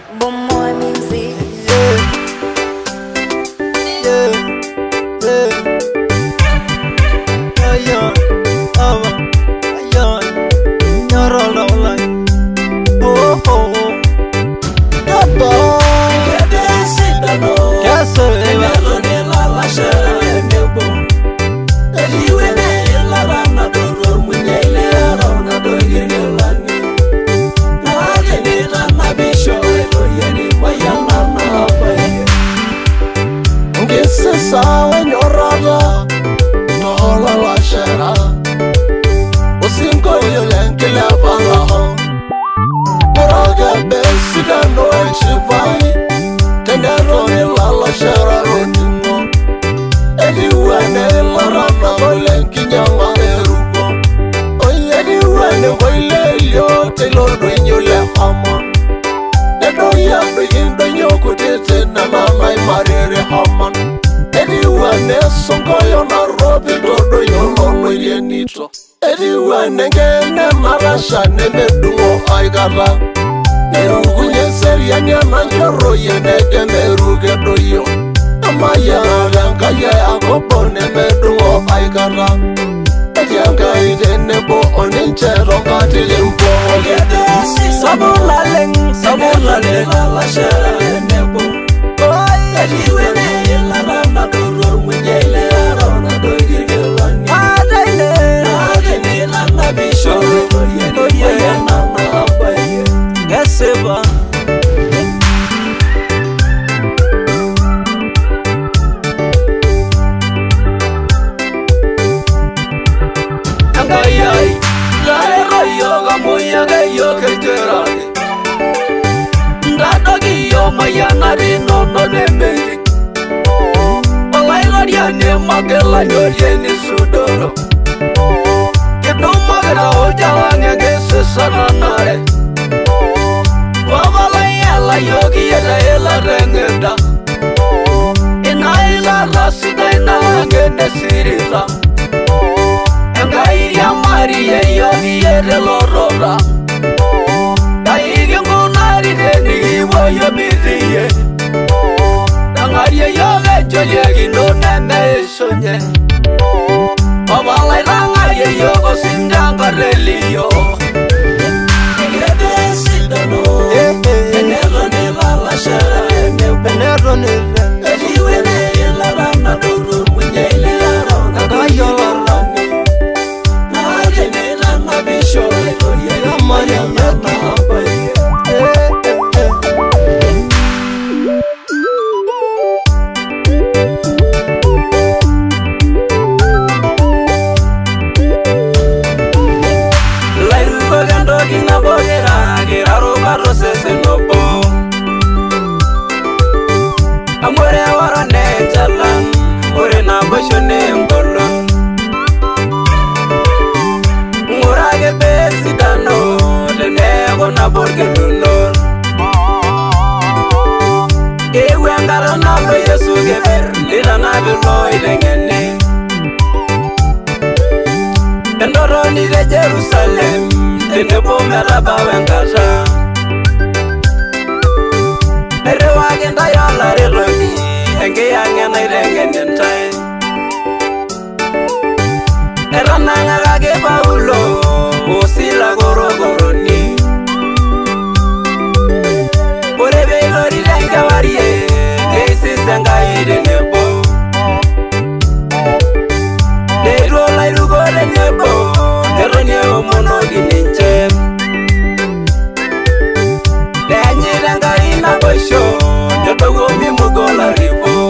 More music. Sawa nyorada tola la shera usinko yolenke la bala moraga besida no chivai tengaro ni la shera rodingo ediwane la rana bolenki nyama erugo oye ediwane boilelio telo doñole hama edo ya bindo nyokutete na mama marere haman Ediwane songoyo na robi dodo yolo yenito Ediwane ngene marasha nemedungo aigara Nerugunye seria nyama njoro yenege meruge doyo Amaya ranka ya akopo nemedungo aigara Edianga idenebo oninchero katilimpo Sabulaleng la shara nebo Ediwane la rana duro mwenyeile arona doigirgelani Adene la nabisho Oye mama abaye Gaseba Angayai Lare rayo gamoya gayo keterani Ndadogi yo mayanari nono nemeri Diane magela nyorieni sudoro Kedo magela ojalange gese sananare Wavala yela yogi yela rengeda Inaila rasida inalange nesirila Engairi amari ye yogi yere lorora Daigi ngunari deni iwa yamiriye Dangarie yoge jolye no neme sonye Babalai dangarie yogo sindanga relio Ngede sidano Enero ne la shara Enero ne Ediwene ila rana duru mwenye ile arona Kagayo larani Nagene na mabisho Oye yamaya yama abaye Amore warane jalan, ore na bashone ngolon. Ngurage besidano, dene gona borge lunor. Ewe ngara na lo Yesu geber, lila na bilo idengene. Endoro ni de Jerusalem, dene bo meraba wengasa. Erewage ndayala reloni enge yange na irenge ntai Erananga kage Paulo osila gorogoroni Borebe lori lenga warie ese sanga ide nebo Dero la irugore nebo Eronye omono gininche Danyiranga ina basho Yotogo mi mugola ribo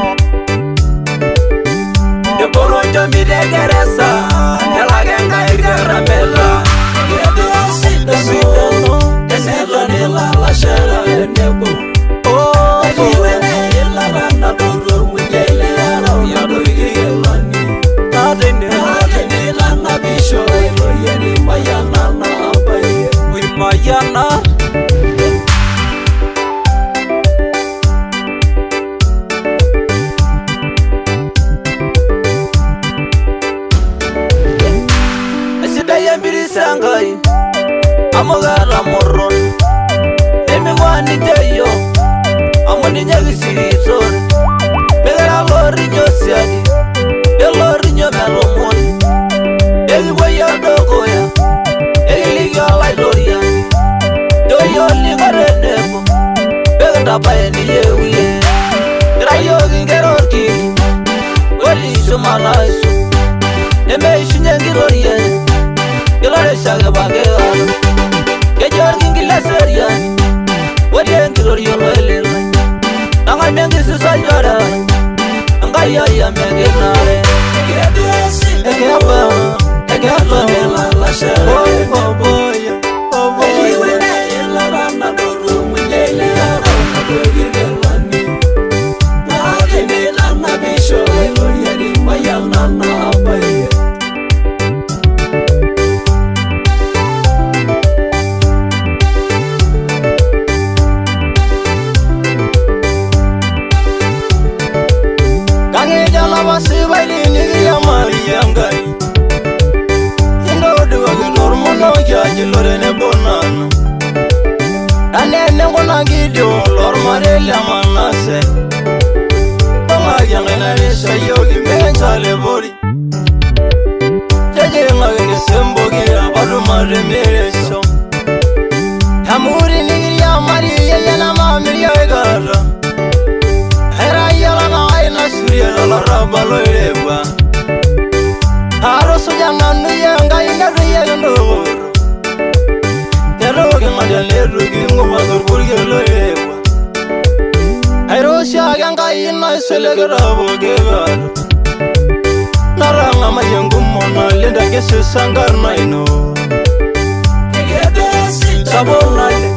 Yokoro jomi de geresa Nelagenga irgera mela Yede sidano Eselo nila la shera nebo Ediwene ila rana duro mwenye ile aro Yado igilani Nadene la nabisho Yeni mayana na abaye Mayana Sangai, amogara moron, emi wani jai. siadi elorinyo melomoni ekipuoi adokoya ekiliki olailoriani yoyoliko tenebo pekintabaye niyewie irayiok inkera orkili olishumalaisu nemeishunye enkitoria iloreshake pakekalo kejo orkinkile seriani odi enkitoria oloililai nang'amie enkisisanyora Enkai ai amekinare Ekeba Lorene bonano Anene ngona gidio lor marele manase Toma yangena resha yogi menchale bori Jeje ngagene sembogi abadu maremereso Hamuri nigiria mari yana mamiria egara Hera yala na aina suria la rabalo ereba Aroso jananu yanga inadu yendo Airosha ganga ina selegrabo gebalo Naranga mayengumo na lenda kese sangar naino Sabona